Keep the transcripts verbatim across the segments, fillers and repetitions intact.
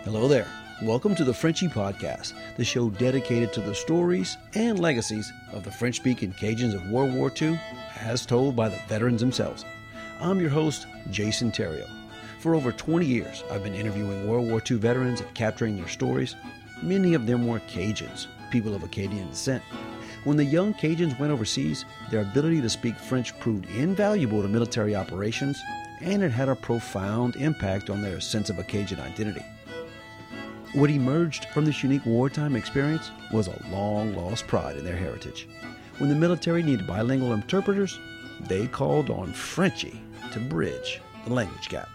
Hello there. Welcome to the Frenchy Podcast, the show dedicated to the stories and legacies of the French-speaking Cajuns of World War Two, as told by the veterans themselves. I'm your host, Jason Theriault. For over twenty years, I've been interviewing World War Two veterans and capturing their stories. Many of them were Cajuns, people of Acadian descent. When the young Cajuns went overseas, their ability to speak French proved invaluable to military operations, and it had a profound impact on their sense of Acadian identity. What emerged from this unique wartime experience was a long-lost pride in their heritage. When the military needed bilingual interpreters, they called on Frenchy to bridge the language gap.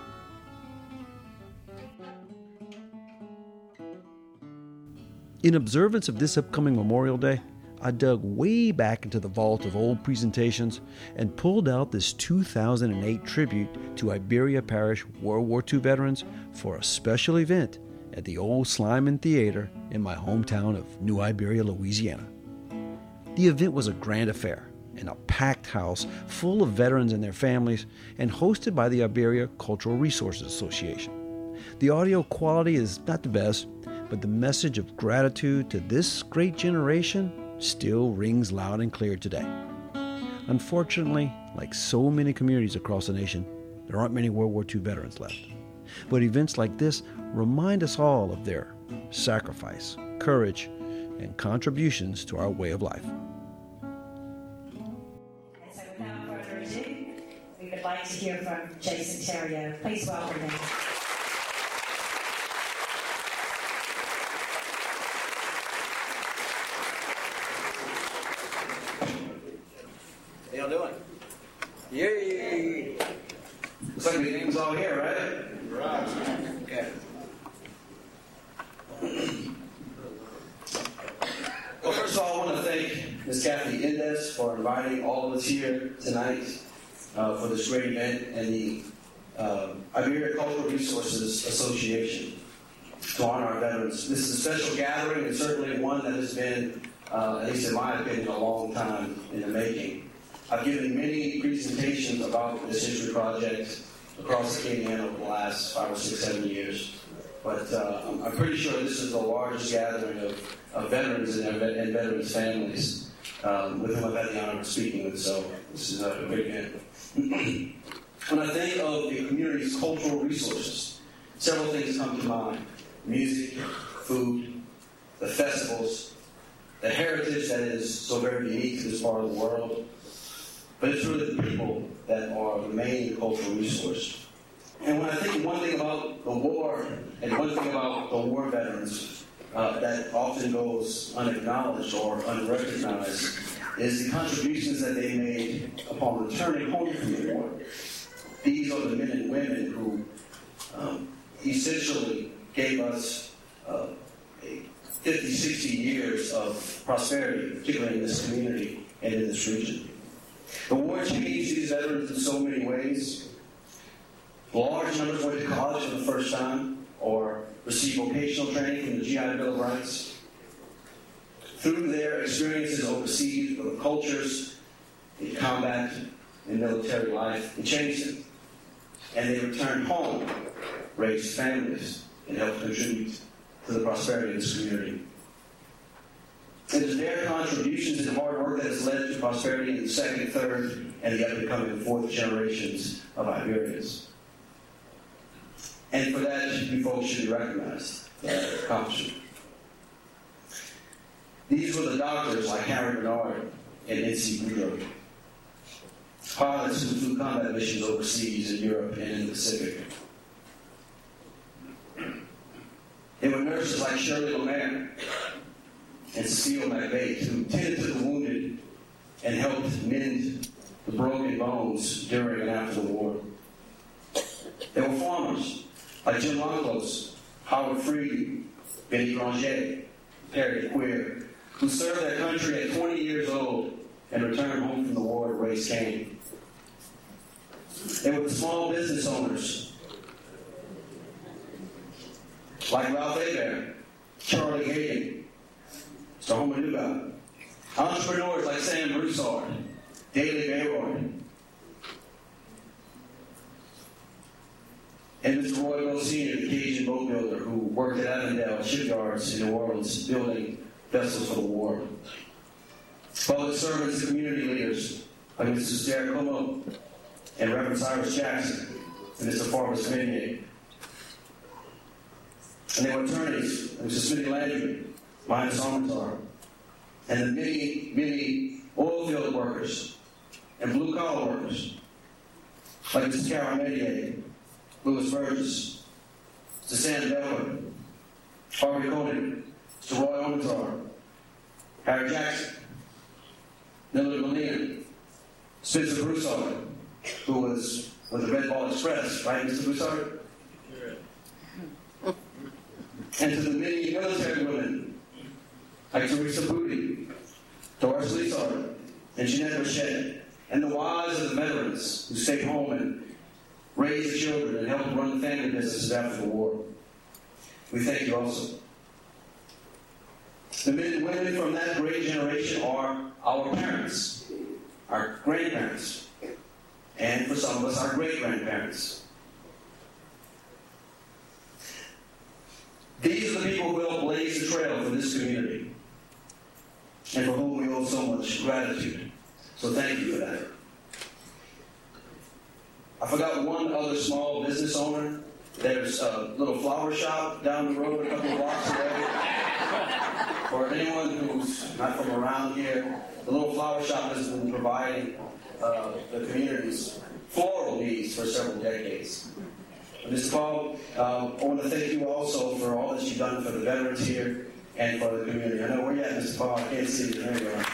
In observance of this upcoming Memorial Day, I dug way back into the vault of old presentations and pulled out this two thousand eight tribute to Iberia Parish World War Two veterans for a special event at the old Slyman Theater in my hometown of New Iberia, Louisiana. The event was a grand affair in a packed house full of veterans and their families and hosted by the Iberia Cultural Resources Association. The audio quality is not the best, but the message of gratitude to this great generation still rings loud and clear today. Unfortunately, like so many communities across the nation, there aren't many World War Two veterans left. But events like this remind us all of their sacrifice, courage, and contributions to our way of life. And so without further ado, we would like to hear from Jason Theriault. Please welcome him. How y'all doing? Yay! Looks like the name's all here, right? Right. Okay. Well, first of all, I want to thank Miz Kathy Indes for inviting all of us here tonight uh, for this great event and the uh, Iberia Cultural Resources Association to honor our veterans. This is a special gathering and certainly one that has been, uh, at least in my opinion, a long time in the making. I've given many presentations about this history project across Acadiana over the last five or six, seven years. But uh, I'm, I'm pretty sure this is the largest gathering of, of veterans and, their, and veterans' families um, with whom I've had the honor of speaking with. So this is a great event. When I think of the community's cultural resources, several things come to mind. Music, food, the festivals, the heritage that is so very unique to this part of the world. But it's really the people that are the main cultural resource. And when I think one thing about the war, and one thing about the war veterans uh, that often goes unacknowledged or unrecognized, is the contributions that they made upon returning home from the war. These are the men and women who um, essentially gave us uh, a fifty, sixty years of prosperity, particularly in this community and in this region. The war changed these veterans in so many ways. Large numbers went to college for the first time or received vocational training from the G I Bill of Rights. Through their experiences overseas with the cultures, in combat, in military life, it changed them. And they returned home, raised families, and helped contribute to the prosperity of this community. It is their contributions and hard work that has led to prosperity in the second, third, and the up-and-coming fourth generations of Iberians. And for that, you folks should be recognized for that accomplishment. These were the doctors like Harry Bernard and N C Boudreaux, pilots who flew combat missions overseas in Europe and in the Pacific. They were nurses like Shirley Lemaire and Cecile McVeigh, who tended to the wounded and helped mend the broken bones during and after the war. There were farmers like Jim Longclose, Howard Freed, Benny Granger, Perry Queer, who served their country at twenty years old and returned home from the war to raise Cain. There were the small business owners like Ralph Hebert, Charlie Hagan, Stahoma Nuga, entrepreneurs like Sam Broussard, Daley Bayrord, and Mister Roy Will Senior, the Cajun boatman builder who worked at Avondale shipyards in New Orleans building vessels for the war. Public servants and community leaders like Mister Sarah Como and Reverend Cyrus Jackson and Mister Forrest Vanier. And they were attorneys, Mister Smitty Landry, Minus Armitage, and the many, many oil field workers and blue collar workers like Mister Carol Medier, Louis Burgess, Mister Sam Beller, Harvey Koenig, Mister Roy Armitage, Harry Jackson, Millard Molina, Spencer Broussard, who was with the Red Ball Express, right, Mister Broussard? And to the many military women like Teresa Booty, Doris Lizard, and Jeanette Rochette, and the wives of the veterans who stayed home and raised the children and helped run the family businesses after the war. We thank you also. The men and women from that great generation are our parents, our grandparents, and for some of us, our great-grandparents. These are the people who helped blaze the trail for this community, and for whom we owe so much gratitude. So thank you for that. I forgot one other small business owner. There's a little flower shop down the road a couple of blocks away. For anyone who's not from around here, the little flower shop has been providing uh, the community's floral needs for several decades. Mister Paul, uh, I want to thank you also for all that you've done for the veterans here and for the community. I know where you're at, Mister Paul. I can't see you. There you are.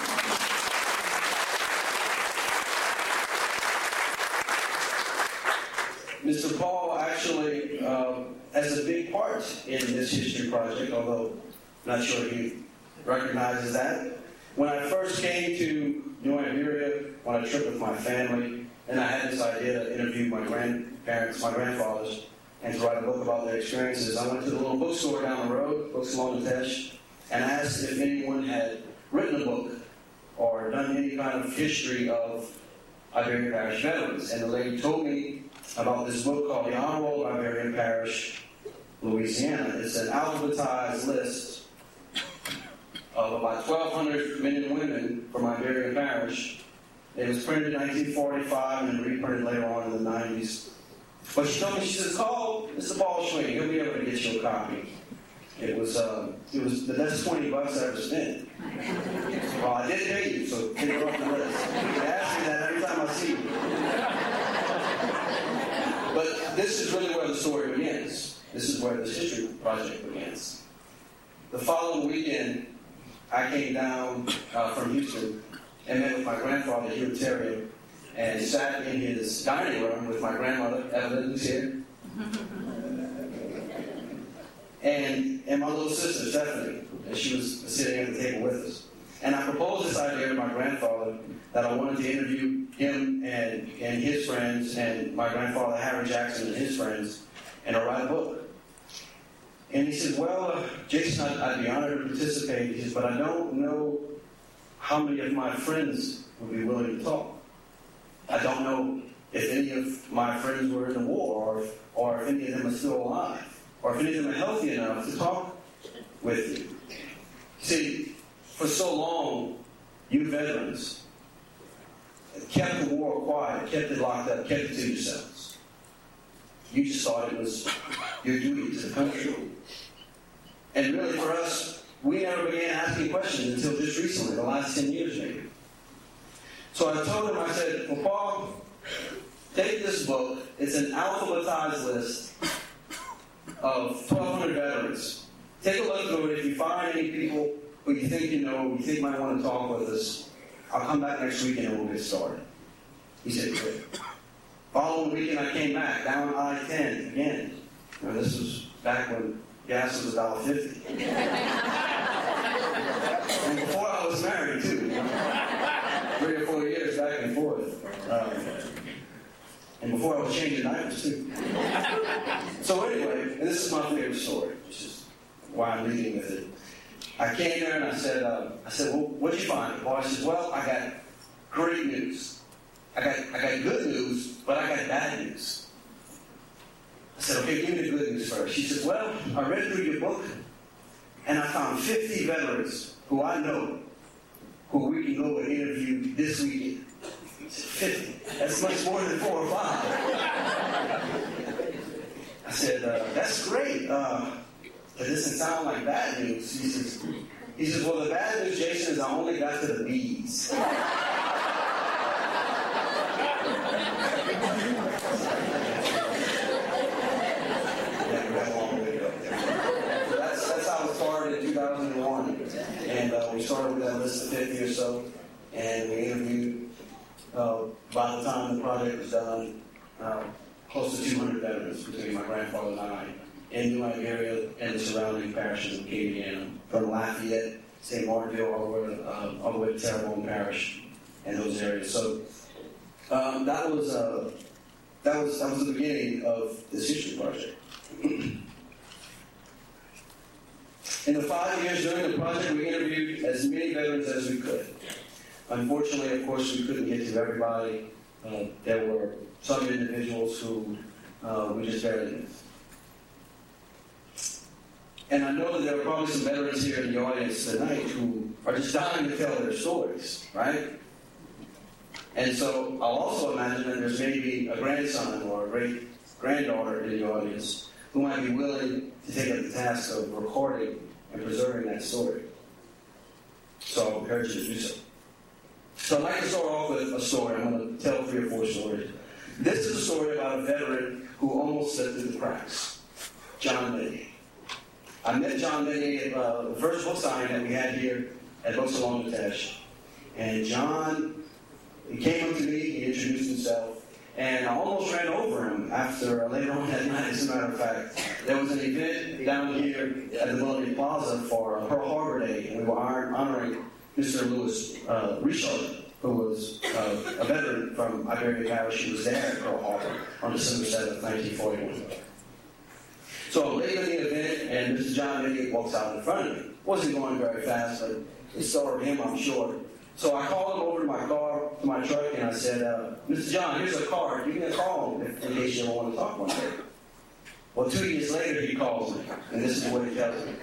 Mister Paul actually uh, has a big part in this history project, although I'm not sure he recognizes that. When I first came to New Iberia on a trip with my family, and I had this idea to interview my grandparents, my grandfathers, and to write a book about their experiences, I went to the little bookstore down the road, Books Along the Tesh, and asked if anyone had written a book or done any kind of history of Iberian Parish veterans. And the lady told me about this book called The Honorable Iberian Parish, Louisiana. It's an alphabetized list of about twelve hundred men and women from Iberian Parish. It was printed in nineteen forty-five and reprinted later on in the nineties. But she told me, she says, call Mister Paul Schwing. He'll be able to get you a copy. It was, um, it was the best twenty bucks I ever spent. Well, I did pay you, so get it off the list. You can ask me that every time I see you. But this is really where the story begins. This is where this history project begins. The following weekend, I came down uh, from Houston and met with my grandfather, Hugh Terry, and sat in his dining room with my grandmother, Evelyn, who's here, and, and my little sister, Stephanie, and she was sitting at the table with us. And I proposed this idea to my grandfather that I wanted to interview him and, and his friends, and my grandfather, Harry Jackson, and his friends, and to write a book. And he said, well, uh, Jason, I'd, I'd be honored to participate, he said, but I don't know how many of my friends would be willing to talk. I don't know if any of my friends were in the war, or if, or if any of them are still alive, or if any of them are healthy enough to talk with you. See, for so long, you veterans kept the war quiet, kept it locked up, kept it to yourselves. You just thought it was your duty to the country. And really, for us, we never began asking questions until just recently, the last ten years maybe. So I told him, I said, well, Paul, take this book. It's an alphabetized list of twelve hundred veterans. Take a look through it. If you find any people who you think you know, you think might want to talk with us, I'll come back next weekend and we'll get started. He said, great. Following weekend, I came back, down I ten again. Now, this was back when gas was one dollar fifty. And before I was married, too. Three or four years back and forth. Um, and before I was changing diapers, too. So anyway, and this is my favorite story, which is why I'm leading with it. I came there and I said, uh, I said, well, what'd you find? The boy says, well, I got great news. I got, I got good news, but I got bad news. I said, okay, give me the good news first. She said, well, I read through your book, and I found fifty veterans who I know who we can go and interview this weekend. I said, fifty? That's much more than four or five. I said, uh, that's great. Uh, it doesn't sound like bad news. He says, he says, well, the bad news, Jason, is I only got to the B's. in two thousand one, and uh, we started with that list of fifty or so, and we interviewed, uh, by the time the project was done, uh, close to two hundred veterans between my grandfather and I in New Iberia and the surrounding parishes of Acadiana, from Lafayette, Saint Martinville, all the way to, uh, all the way to Terrebonne Parish and those areas. So um, that was uh, that was that was the beginning of this history project. In the five years during the project, we interviewed as many veterans as we could. Unfortunately, of course, we couldn't get to everybody. Uh, there were some individuals who uh, we just barely missed. And I know that there are probably some veterans here in the audience tonight who are just dying to tell their stories, right? And so I'll also imagine that there's maybe a grandson or a great-granddaughter in the audience who might be willing to take up the task of recording and preserving that story. So I encourage you to do so. So I'd like to start off with a story. I'm going to tell three or four stories. This is a story about a veteran who almost slipped through the cracks, John Benny. I met John Benny at uh, the first book signing that we had here at Books Along the Tesh. And John, he came up to me, he introduced himself, and I almost ran over him after, uh, later on that night, as a matter of fact. There was an event down here at the Millennium Plaza for Pearl Harbor Day, and we were honoring Mister Louis uh, Richard, who was uh, a veteran from Iberia Parish. He was there at Pearl Harbor on December seventh, nineteen forty-one. So I'm late in the event, and Mister John Benny walks out in front of me. Wasn't going very fast, but it startled him, I'm sure. So I called him over to my car, to my truck, and I said, uh, Mister John, here's a card. Give me a call in case you ever want to talk one day. Well, two years later, he calls me, and this is what he tells me.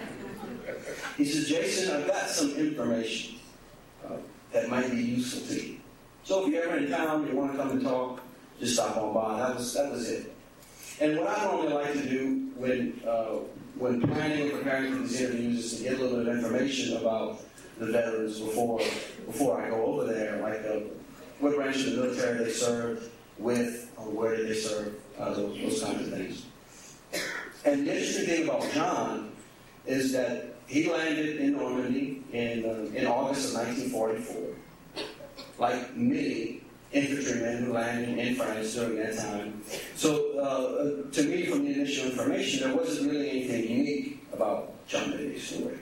He says, Jason, I've got some information uh, that might be useful to you. So if you're ever in town, you want to come and talk, just stop on by. That was that was it. And what I normally like to do when uh, when planning and preparing for these interviews is to get a little bit of information about the veterans before before I go over there, like uh, what branch of the military they served with, or where did they serve, uh, those, those kinds of things. And the interesting thing about John is that he landed in Normandy in uh, in August of nineteen forty-four, like many infantrymen who landed in France during that time. So, uh, to me, from the initial information, there wasn't really anything unique about John Benny's story.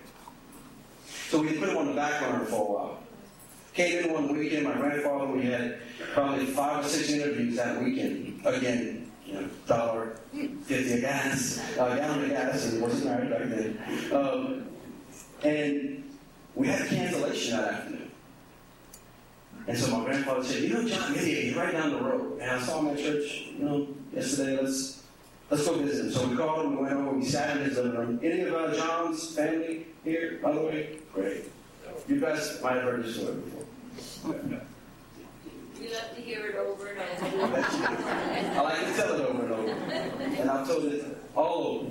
So we put him on the back burner for a while. Came in one weekend, my grandfather, we had probably five or six interviews that weekend. Again, you know, dollar fifty a gas, uh, gallon of gas, and it wasn't right back then. Um, and we had a cancellation that afternoon. And so my grandfather said, you know, John Benny, he's right down the road. And I saw him at church, you know, yesterday. Let's let's go visit him. So we called him, we went over, we sat in his living room. Any of uh, John's family here, by the way? Great. You guys might have heard this story before. You love to hear it over and over. I like to tell it over and over. And I've told it all over.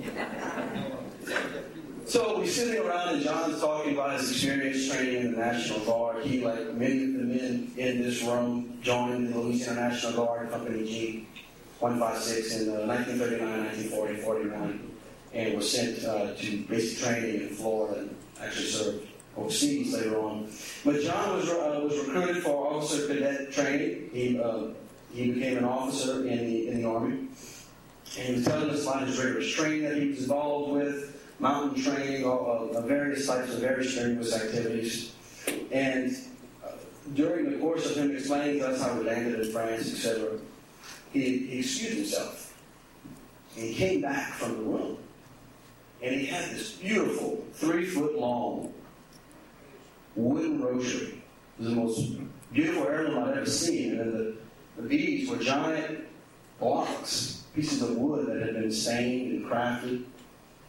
So we're sitting around and John's talking about his experience training in the National Guard. He, like many of the men in this room, joined the Louisiana National Guard, Company G one fifty-six in uh, nineteen thirty-nine, nineteen forty, forty-one, and was sent uh, to basic training in Florida and actually served overseas later on. But John was uh, was recruited for officer cadet training. He uh, he became an officer in the in the Army, and he was telling us about his rigorous training that he was involved with. Mountain training, uh, various types of very strenuous activities. And uh, during the course of him explaining to us how we landed in France, et cetera, he, he excused himself. And he came back from the room. And he had this beautiful, three-foot-long wooden rosary. It was the most beautiful heirloom I'd ever seen. And the, the beads were giant blocks, pieces of wood that had been stained and crafted.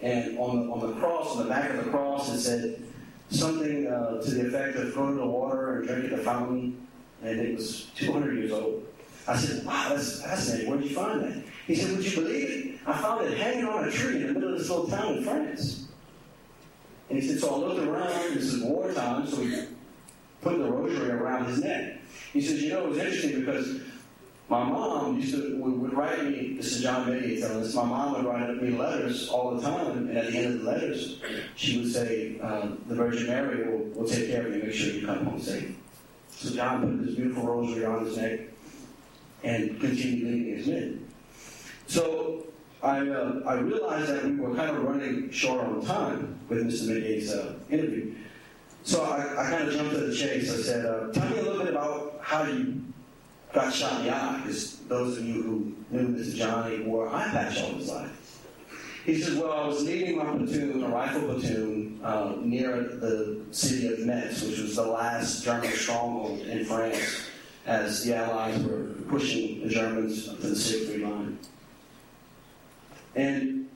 And on the, on the cross, on the back of the cross, it said something uh, to the effect of go to the water and drink at the fountain. And it was two hundred years old. I said, wow, that's fascinating. Where did you find that? He said, would you believe it? I found it hanging on a tree in the middle of this little town in France. And he said, so I looked around. This is wartime, so we put the rosary around his neck. He says, you know, it was interesting because my mom used to would, would write me, this is John Mediate telling us, my mom would write me letters all the time, and at the end of the letters, she would say, uh, the Virgin Mary will, will take care of you, make sure you come home safe. So John put this beautiful rosary on his neck and continued leading his men. So I, uh, I realized that we were kind of running short on time with Mister Mediate's uh, interview. So I, I kind of jumped to the chase. I said, uh, tell me a little bit about how you got shot in the eye, because those of you who knew Mister Johnny wore eye patch all his life. He says, well, I was leading my platoon, a rifle platoon, uh, near the city of Metz, which was the last German stronghold in France, as the Allies were pushing the Germans up to the Siegfried line. And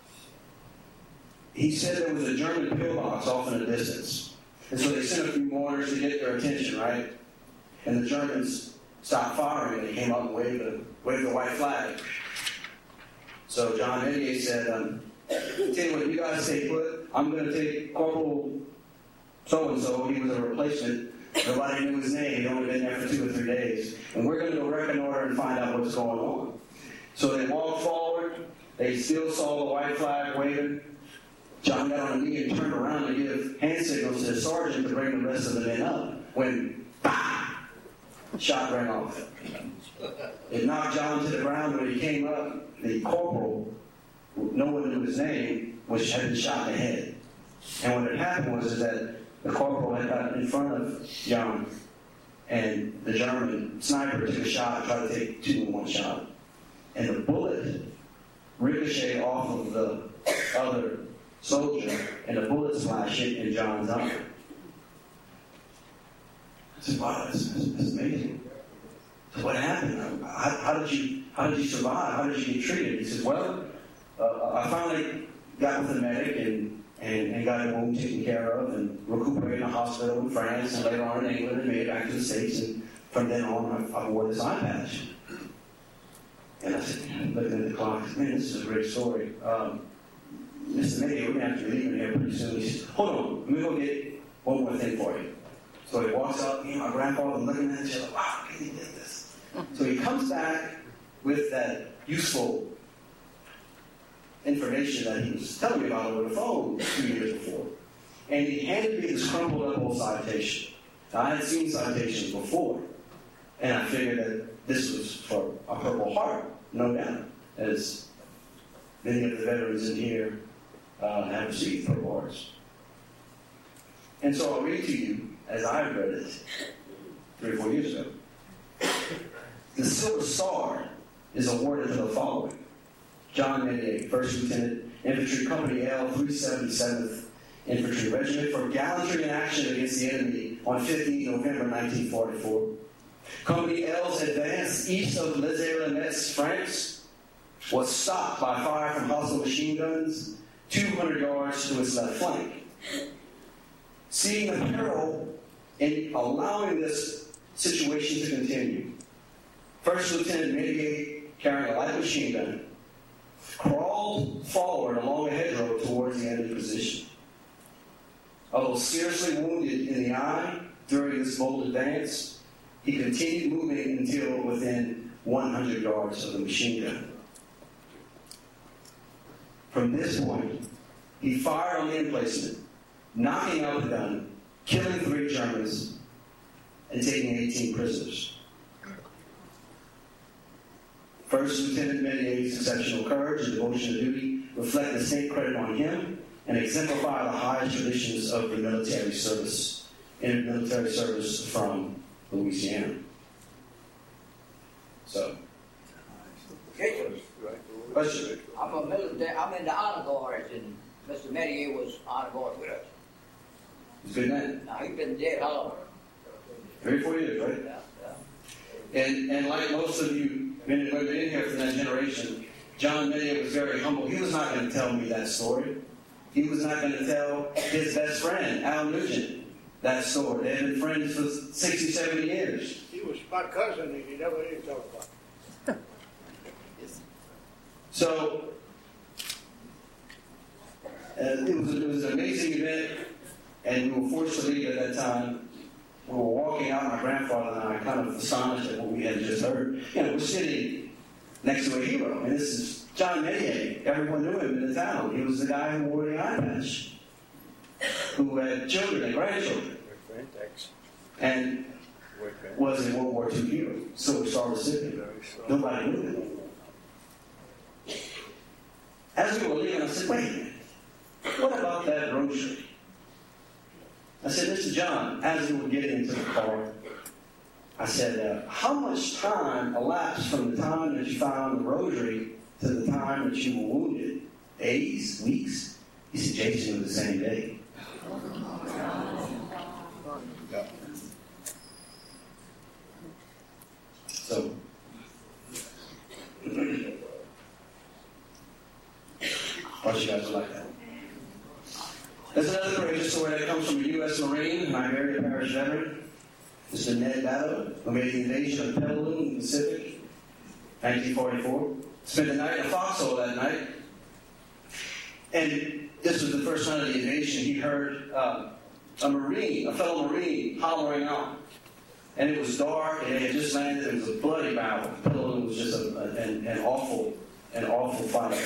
he said there was a German pillbox off in the distance. And so they sent a few mortars to get their attention, right? And the Germans stopped firing, and they came up and waved the, waved the white flag. So John Mediate said, um, tell you what, you guys stay put. I'm going to take Corporal so-and-so. He was a replacement. Nobody knew his name. He'd only been there for two or three days. And we're going to go reconnoiter and find out what's going on. So they walked forward. They still saw the white flag waving. John got on a knee and turned around to give hand signals to the sergeant to bring the rest of the men up. When, bah! Shot rang off. It knocked John to the ground. When he came up, the corporal, no one knew his name, was had been shot in the head. And what had happened was is that the corporal had got in front of John, and the German sniper took a shot and tried to take two in one shot. And the bullet ricocheted off of the other soldier, and the bullet splash hit in John's eye. I said, wow, that's, that's, that's amazing. So what happened? How, how did you how did you survive? How did you get treated? He said, well, uh, I finally got with the medic and, and, and got a wound taken care of and recuperated in a hospital in France and later on in England and made it back to the States. And from then on, I, I wore this eye patch. And I said, looking at the clock, man, this is a great story. Um, Mister Mediate, we're going to have to be leaving here pretty soon. He said, hold on, let me go get one more thing for you. So he walks up, me and my grandfather looking at each other, wow, can he get this? So he comes back with that useful information that he was telling me about over the phone two years before. And he handed me this crumpled up old citation. Now, I had seen citations before, and I figured that this was for a Purple Heart, no doubt, as many of the veterans in here uh, have received Purple Hearts. And so I'll read to you, as I read it three or four years ago. The Silver Star is awarded to the following: John Mediate, First Lieutenant, Infantry Company L, three seventy-seventh Infantry Regiment, for gallantry in action against the enemy on fifteenth November nineteen forty-four. Company L's advance east of Les Aires, France, was stopped by fire from hostile machine guns two hundred yards to its left flank. Seeing the peril in allowing this situation to continue, First Lieutenant Mediate, carrying a light machine gun, crawled forward along a hedgerow towards the enemy position. Although seriously wounded in the eye during this bold advance, he continued moving until within one hundred yards of the machine gun. From this point, he fired on the emplacement, knocking out the gun, killing three Germans, and taking eighteen prisoners. First Lieutenant Mediate's exceptional courage and devotion to duty reflect the state credit on him and exemplify the highest traditions of the military service, in military service from Louisiana. So, question? I'm a military. I'm in the honor guards, and Mister Mediate was honor guard with us. He's a good man. Now he's been dead how long? Three, four years, right? Yeah, yeah. And and like most of you men and women in here from that generation, John Medier was very humble. He was not going to tell me that story. He was not going to tell his best friend, Al Nugent, that story. They had been friends for sixty, seventy years. He was my cousin, and he never did talk about it. So, uh, it, was, it was an amazing event, and we were forced to leave at that time. We were walking out, my grandfather and I, kind of astonished at what we had just heard. You know, we're sitting next to a hero, and this is John Medier. Everyone knew him in the town. He was the guy who wore the eye patch, who had children and grandchildren, and was a World War Two hero, Silver Star recipient. Nobody knew him. As we were leaving, I said, wait a minute, what about that rosary? I said, Mister John, as we were getting into the car, I said, uh, how much time elapsed from the time that you found the rosary to the time that you were wounded? Days? Weeks? He said, Jason, it was the same day. So, watch you guys like that. There's another courageous story that comes from a U S Marine, an Iberia Parish veteran, Mister Ned Battle, who made the invasion of Peleliu in the Pacific, nineteen forty-four. Spent the night in a foxhole that night. And this was the first night of the invasion. He heard uh, a Marine, a fellow Marine, hollering out. And it was dark, and they had just landed. It was a bloody battle. Peleliu was just a, a, an, an awful, an awful fight.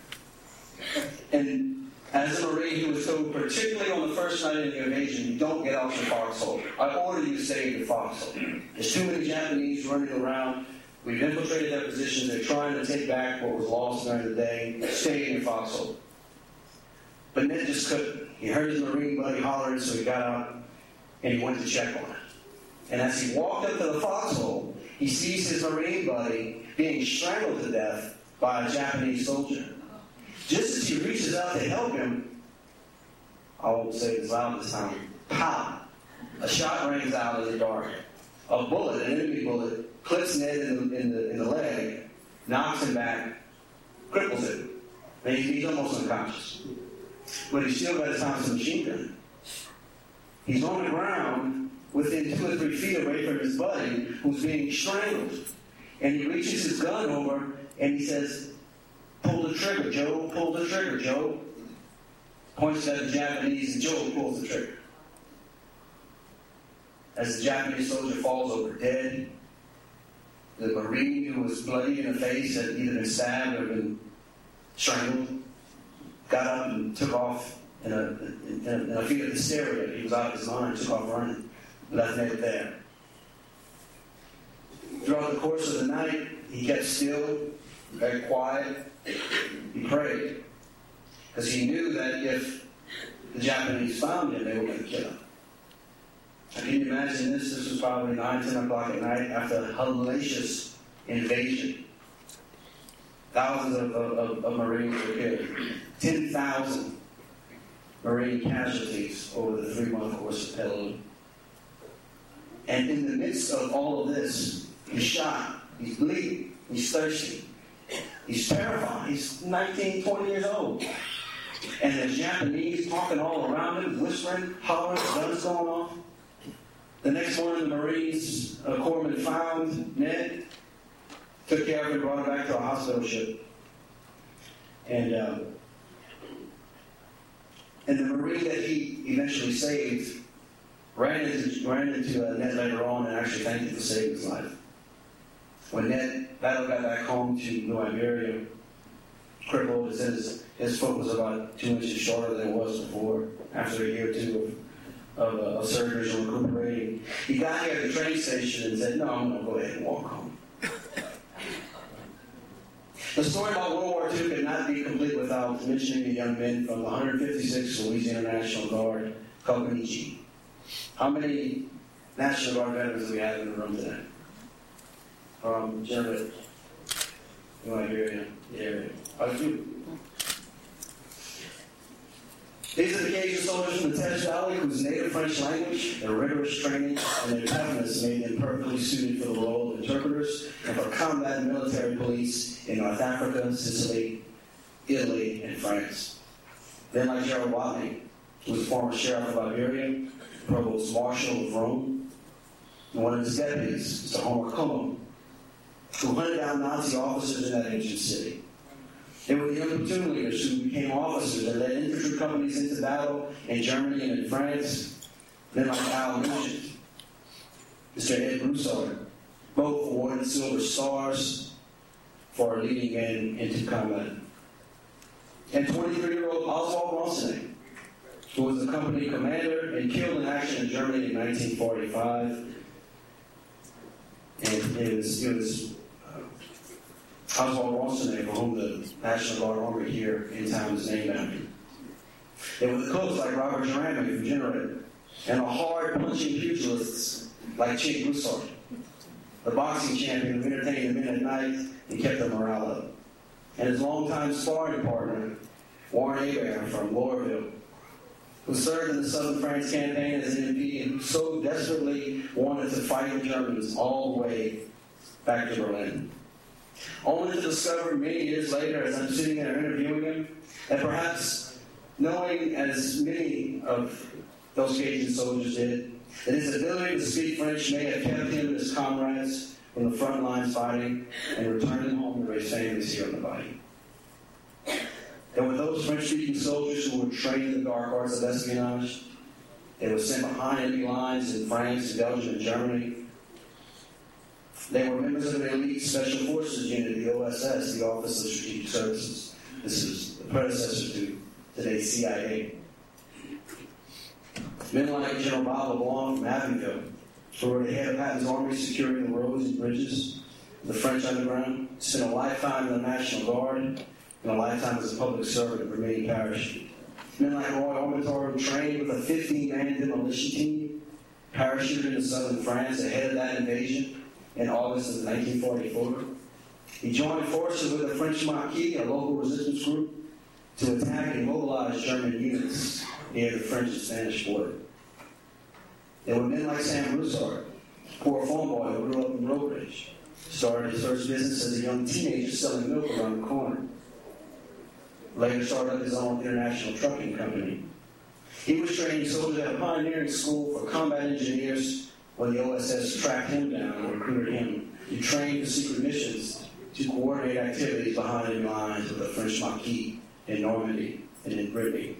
And as a Marine, he was told, particularly on the first night of the invasion, you don't get out your foxhole. I order you to stay in the foxhole. There's too many Japanese running around. We've infiltrated their positions. They're trying to take back what was lost during the day. Stay in your foxhole. But Ned just couldn't. He heard his Marine buddy hollering, so he got out and he went to check on it. And as he walked up to the foxhole, he sees his Marine buddy being strangled to death by a Japanese soldier. Just as he reaches out to help him, I won't say it as loud this time, pow! A shot rings out in the dark. A bullet, an enemy bullet, clips Ned in the, in the, in the leg, knocks him back, cripples him. And he's, he's almost unconscious. But he's still got his Thompson machine gun. He's on the ground within two or three feet away from his buddy who's being strangled. And he reaches his gun over and he says, pull the trigger, Joe, pull the trigger, Joe. Points at the Japanese and Joe pulls the trigger. As the Japanese soldier falls over dead, the Marine who was bloody in the face, had either been stabbed or been strangled, got up and took off in a, in a, in a fit of hysteria. He was out of his mind, took off running, left Ned there. Throughout the course of the night, he kept still, very quiet. He prayed. Because he knew that if the Japanese found him, they were going to kill him. Can you imagine this? This was probably nine, ten o'clock at night after a hellacious invasion. Thousands of, of, of Marines were killed. ten thousand Marine casualties over the three-month course of Peleliu. And in the midst of all of this, he's shot, he's bleeding, he's thirsty, he's terrified, he's nineteen, twenty years old. And there's Japanese talking all around him, whispering, hollering, guns going off. The next morning, the Marines, a corpsman found Ned, took care of him, brought him back to a hospital ship. And, uh, and the Marine that he eventually saved ran into, ran into uh, Ned later on and actually thanked him for saving his life. When Ned Battle got back home to New Iberia, crippled, his, his foot was about two inches shorter than it was before, after a year or two of Of, uh, of surgeries and recuperating. He got here at the train station and said, no, I'm going to go ahead and walk home. The story about World War Two could not be complete without mentioning the young men from the one hundred fifty-sixth Louisiana National Guard, Company G. How many National Guard veterans do we have in the room today? From Germany, New Iberia, the area. Quite a few. These are the occasions soldiers from the Teche Valley whose native French language, their rigorous training, and their toughness made them perfectly suited for the role of interpreters and for combat military police in North Africa, Sicily, Italy, and France. Then like Gerald Watney, who was former sheriff of Iberia, provost marshal of Rome, and one of his deputies, Mister Homer Como, who hunted down Nazi officers in that ancient city. They were the young platoon leaders who became officers and led infantry companies into battle in Germany and in France. Then like Al mentioned, Mister Ed Broussard, both awarded Silver Stars for leading men into combat. And twenty-three-year-old Oswald Ronsonet, who was a company commander and killed in action in Germany in nineteen forty-five. And it was, it was uh, Oswald Ronsonet, for whom the National Guard Armory here in town is named after. There were the cooks like Robert Jaramick from Generate, and the hard-punching pugilists like Chick Broussard, the boxing champion who entertained the men at night and kept their morale up, and his longtime sparring partner, Warren Hebert from Lorville, who served in the Southern France campaign as an M P and who so desperately wanted to fight the Germans all the way back to Berlin. Only to discover many years later, as I'm sitting there interviewing him, that perhaps knowing as many of those Cajun soldiers did, that his ability to speak French may have kept him and his comrades from the front lines fighting and returned them home to raise families here in the body. There were those French-speaking soldiers who were trained in the dark arts of espionage. They were sent behind enemy lines in France, Belgium, and Germany. They were members of an elite special forces unit, the O S S, the Office of Strategic Services. This is the predecessor to today's C I A. Men like General Bob LeBlanc from Abbeville, who were the head of Patton's army securing the roads and bridges, the French underground, spent a lifetime in the National Guard, and a lifetime as a public servant in Vermilion Parish. Men like Roy Ormitor, who trained with a fifteen-man demolition team, parachuted into southern France ahead of that invasion in August of nineteen forty-four. He joined forces with the French Maquis, a local resistance group, to attack and mobilize German units near the French and Spanish border. There were men like Sam Broussard, a poor farm boy who grew up in Road Ridge, started his first business as a young teenager selling milk around the corner. Later started up his own international trucking company. He was training soldiers at a pioneering school for combat engineers when the O S S tracked him down and recruited him to train for secret missions to coordinate activities behind enemy lines with the French Maquis in Normandy and in Brittany.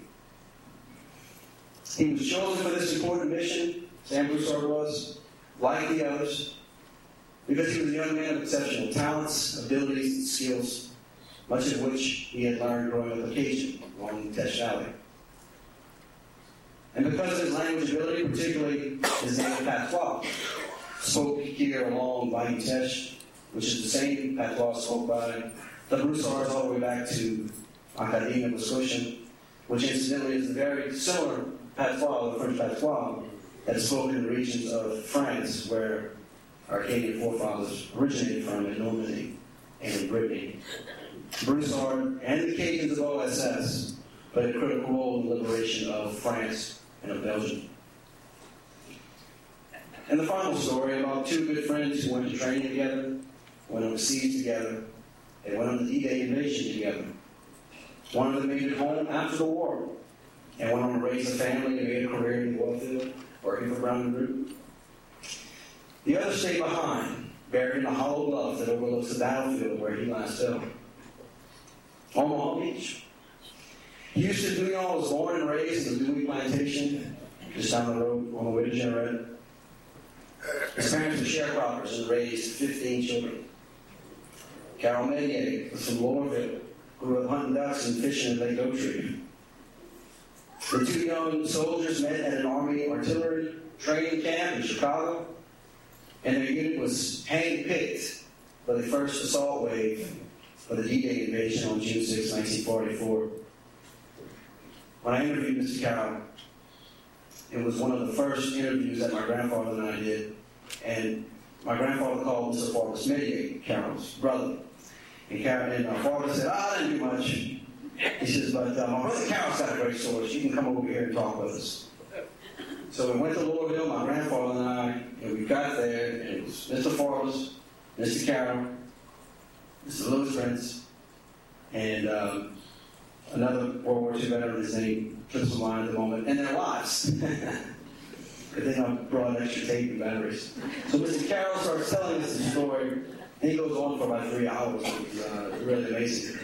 He was chosen for this important mission, Sam Broussard was, like the others, because he was a young man of exceptional talents, abilities, and skills, much of which he had learned growing up Cajun along the Teche Valley. And because of his language ability, particularly his native patois, spoke here along Bayou Teche, which is the same patois spoke by the Broussards all the way back to Acadie, Wisconsin, which incidentally is a very similar patois, the French patois, that is spoken in the regions of France where our Acadian forefathers originated from, in Normandy and in Brittany. Broussard and the Cajuns of O S S played a critical role in the liberation of France and of Belgium. And the final story about two good friends who went to training together, went on the siege together, they went on the D-Day invasion together. One of them made it home after the war and went on to raise a family and made a career in the oil field, working for Brown and Root. The other stayed behind, buried in a hollow bluff that overlooks the battlefield where he last fell. Omaha Beach. Houston Bouillon was born and raised in the Dewey Plantation, just down the road on the way to Generate. His parents were sharecroppers and raised fifteen children. Carol Menier was from Lorville, grew up hunting ducks and fishing in Lake Oaktree. The two young soldiers met at an Army artillery training camp in Chicago, and their unit was hand-picked for the first assault wave of the D-Day invasion on June sixth, nineteen forty-four. When I interviewed Mister Carroll, it was one of the first interviews that my grandfather and I did, and my grandfather called Mister Forrest Menier, Carroll's brother. And, Carol, and my father said, "Ah, I didn't do much." He says, but uh, my brother Carol's got a great story. She can come over here and talk with us. So we went to Louisville, my grandfather and I, and we got there, and it was Mister Forrest, Mister Carroll, Mister Louis Prince, and um, another World War Two veteran, his name slips my mind at the moment, and their wives. Because then I brought extra tape and batteries. So Mister Carroll starts telling us the story, and he goes on for about three hours. It's uh, really amazing.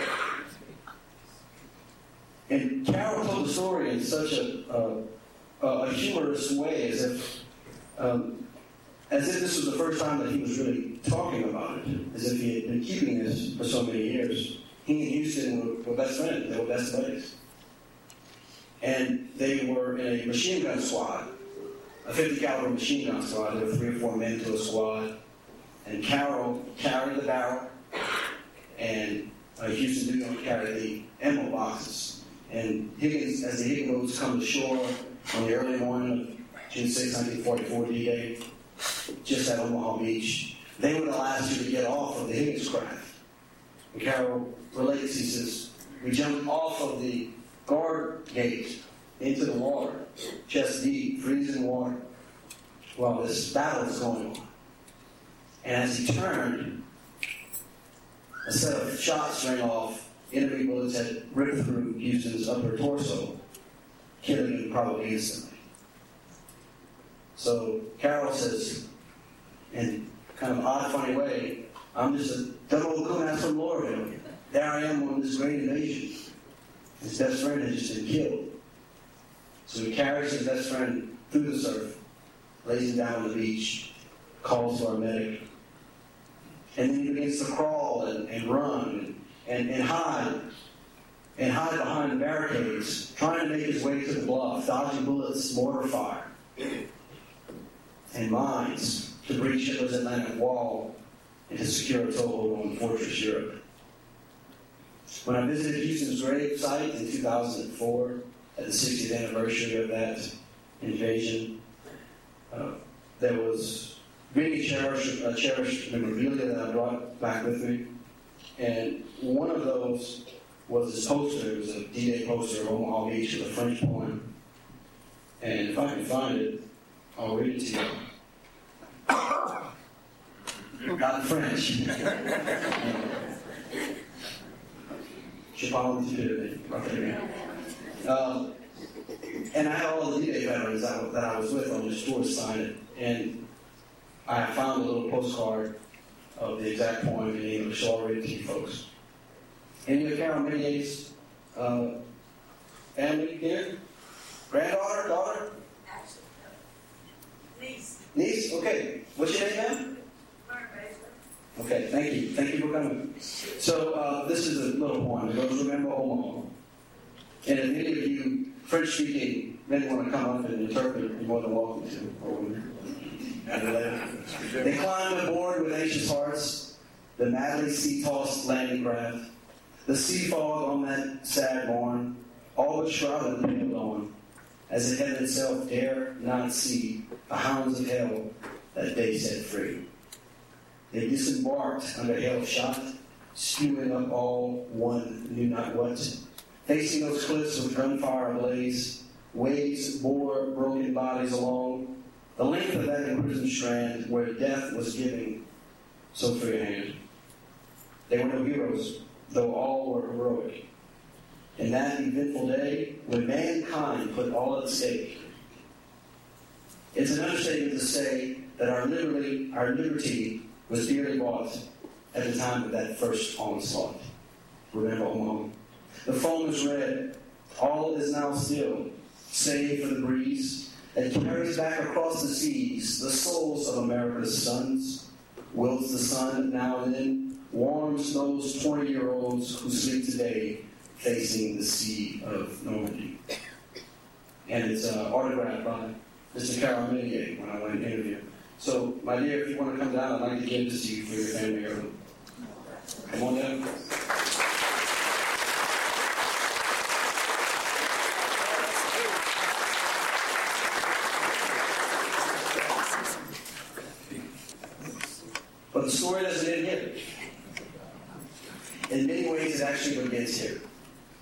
And Carroll told the story in such a, a, a humorous way, as if um, as if this was the first time that he was really talking about it, as if he had been keeping this for so many years. He and Houston were, were best friends. They were best buddies. And they were in a machine gun squad, a fifty caliber machine gun squad. There were three or four men to a squad. And Carroll carried the barrel, and uh, Houston Newton carried the ammo boxes. And Higgins, as the Higgins come to shore on the early morning of June sixth, nineteen forty-four, D-Day, just at Omaha Beach, they were the last two to get off of the Higgins craft. And Carroll relates, he says, we jumped off of the guard gate into the water, chest deep, freezing water, while this battle was going on. And as he turned, a set of shots rang off. Enemy bullets had ripped through Houston's upper torso, killing him probably instantly. So Carroll says, in kind of odd, funny way, I'm just a dumb old coon from Louisville. There I am on this great invasion. His best friend had just been killed. So he carries his best friend through the surf, lays him down on the beach, calls for a medic, and then he begins to crawl and, and run and, and hide, and hide behind the barricades, trying to make his way to the bluff, dodging bullets, mortar fire, and mines to breach Hitler's Atlantic Wall and to secure a toehold on Fortress Europe. When I visited Houston's grave site in two thousand four, at the sixtieth anniversary of that invasion, uh, there was really cherished, uh, cherished memorabilia that I brought back with me. And one of those was this poster. It was a D-Day poster of Omaha Beach with a French poem. And if I can find it, I'll read it to you. Not in French. Je parle un petit peu. Um, and I had all the D-Day veterans that, that I was with on this tour sign it. And I found a little postcard of the exact poem in English, so I'll read it to you folks. Any of Carol Menier's uh, family here? Granddaughter? Daughter? Niece. Niece? Okay. What's your name, ma'am? Okay, thank you. Thank you for coming. So, uh, this is a little poem. It goes, Remember Omaha. And if any of you French-speaking men want to come up and interpret, you're more than welcome to. Or they climbed aboard with anxious hearts, the madly sea-tossed landing craft, the sea fog on that sad morn, all but shrouded the pale dawn, as the heaven itself dare not see the hounds of hell that day set free. They disembarked under hail of shot, spewing up all one knew not what. Facing those cliffs with gunfire ablaze, waves bore broken bodies along, the length of that imprisoned strand where death was giving so free a hand. They were no heroes, though all were heroic. In that eventful day, when mankind put all at stake, it's an understatement to say that our liberty, our liberty was dearly bought at the time of that first onslaught. Remember Omaha. The foam is red. All is now still, save for the breeze that carries back across the seas the souls of America's sons. Wilts the sun now and then, warms those twenty-year-olds who sleep today facing the Sea of Normandy. And it's uh, autographed by Mister Carol Menier when I went to interview. So, my dear, if you want to come down, I'd like to give this to you for your family heirloom. Come on down. But the story doesn't end here. In many ways, it actually begins here.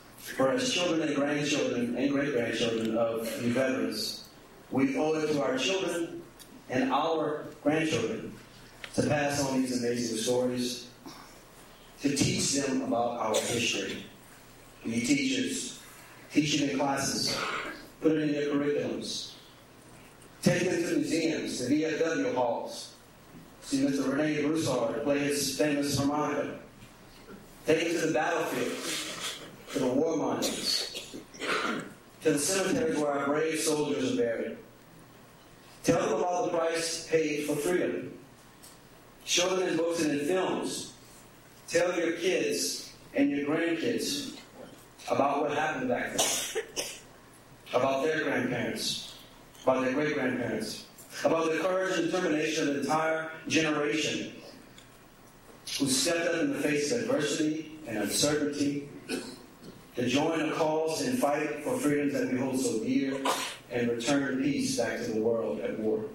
grandchildren and great-grandchildren of you veterans, we owe it to our children and our grandchildren to pass on these amazing stories, to teach them about our history. You teachers, teach it in classes, put it in their curriculums. Take them to museums, to V F W halls. See Mister Rene Broussard play his famous harmonica. Take them to the battlefield, to the war monuments, to the cemeteries where our brave soldiers are buried. Tell them about the price paid for freedom. Show them in books and in films. Tell your kids and your grandkids about what happened back then, about their grandparents, about their great-grandparents, about the courage and determination of an entire generation who stepped up in the face of adversity and uncertainty to join a cause and fight for freedoms that we hold so dear and return peace back to the world at war.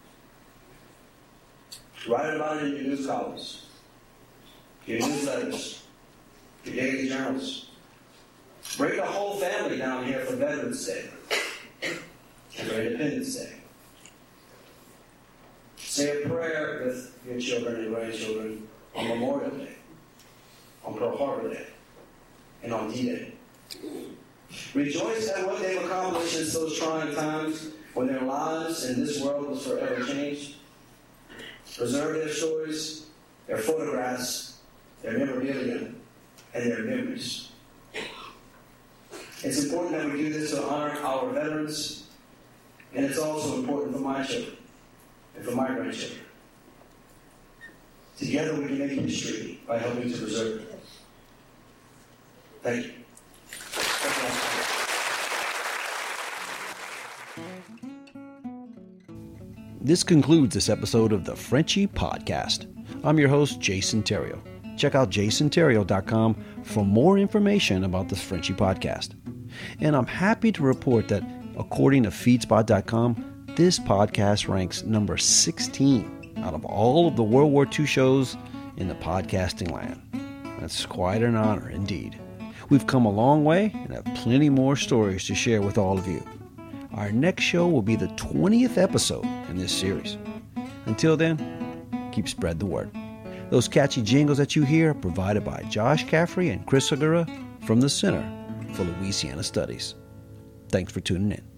Write about it in your news columns, your newsletters, your daily journals. Bring the whole family down here for Veterans Day and for Independence Day. Say a prayer with your children and grandchildren on Memorial Day, on Pearl Harbor Day, and on D-Day. Rejoice at what they've accomplished in those trying times when their lives in this world was forever changed. Preserve their stories, their photographs, their memorabilia, and their memories. It's important that we do this to honor our veterans, and it's also important for my children and for my grandchildren. Together we can make history by helping to preserve it. Thank you. This concludes this episode of the Frenchie Podcast. I'm your host, Jason Theriault. Check out jason theriault dot com for more information about this Frenchie Podcast. And I'm happy to report that, according to feedspot dot com, this podcast ranks number sixteen out of all of the World War Two shows in the podcasting land. That's quite an honor indeed. We've come a long way and have plenty more stories to share with all of you. Our next show will be the twentieth episode in this series. Until then, keep spread the word. Those catchy jingles that you hear are provided by Josh Caffrey and Chris Segura from the Center for Louisiana Studies. Thanks for tuning in.